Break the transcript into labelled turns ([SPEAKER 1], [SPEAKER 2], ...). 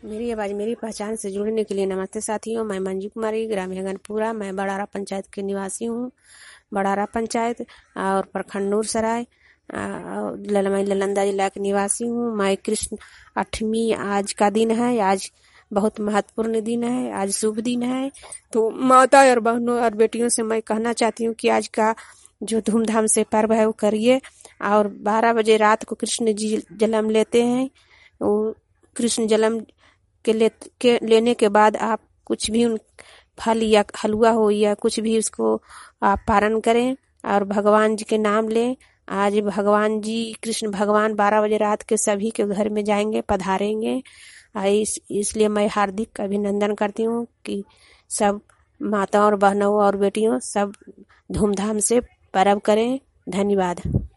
[SPEAKER 1] मेरी आवाज़ मेरी पहचान से जुड़ने के लिए नमस्ते साथियों। मैं मंजू कुमारी, ग्राम हेगनपुरा। मैं बड़ारा पंचायत की निवासी हूँ। बड़ारा पंचायत और प्रखंड नूरसराय, मैं नालंदा जिला की निवासी हूँ। मैं कृष्ण अष्टमी आज का दिन है। आज बहुत महत्वपूर्ण दिन है, आज शुभ दिन है। तो माता और बहनों और बेटियों से मैं कहना चाहती हूँ कि आज का जो धूमधाम से पर्व है वो करिए। और 12 बजे रात को कृष्ण जी जन्म लेते हैं। वो कृष्ण जन्म के लेने के बाद आप कुछ भी उन फल या हलवा हो या कुछ भी उसको आप पारण करें और भगवान जी के नाम लें। आज भगवान जी कृष्ण भगवान 12 बजे रात के सभी के घर में जाएंगे, पधारेंगे। इसलिए मैं हार्दिक अभिनंदन करती हूँ कि सब माताओं और बहनों और बेटियों सब धूमधाम से पर्व करें। धन्यवाद।